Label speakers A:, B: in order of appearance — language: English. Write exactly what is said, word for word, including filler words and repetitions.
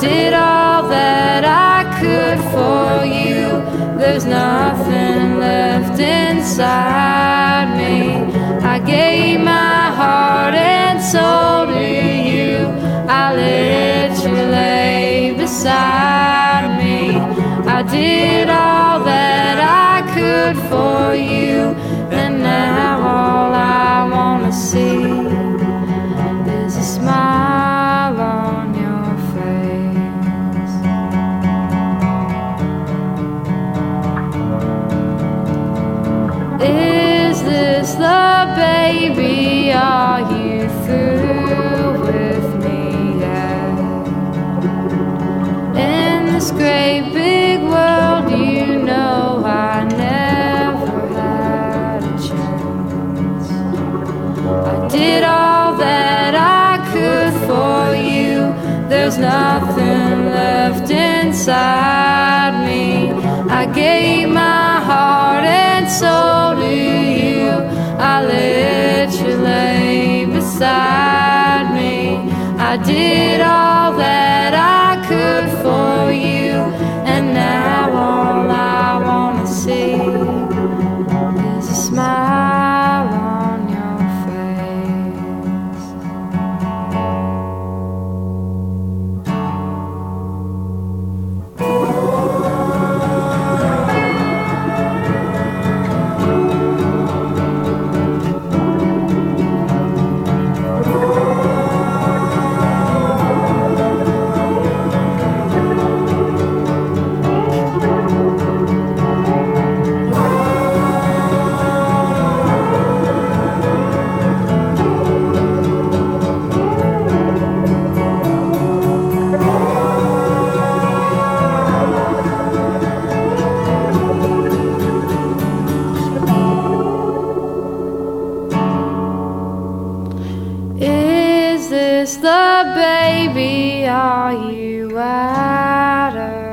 A: did all that I could for you. There's nothing left inside me. I gave my heart and soul to you. I let you lay beside me. I did all that I could for you, and now all I wanna see is a smile on your face. Is this the baby? Are you through with me yet? In this great big world, you know I never had a chance. I did all that I could for you. There's nothing left inside me. I gave my heart and soul to you. I let you lay beside me. I did all that I could for you, and now all I wanna see is a smile on your face. Is this the baby? Are you out of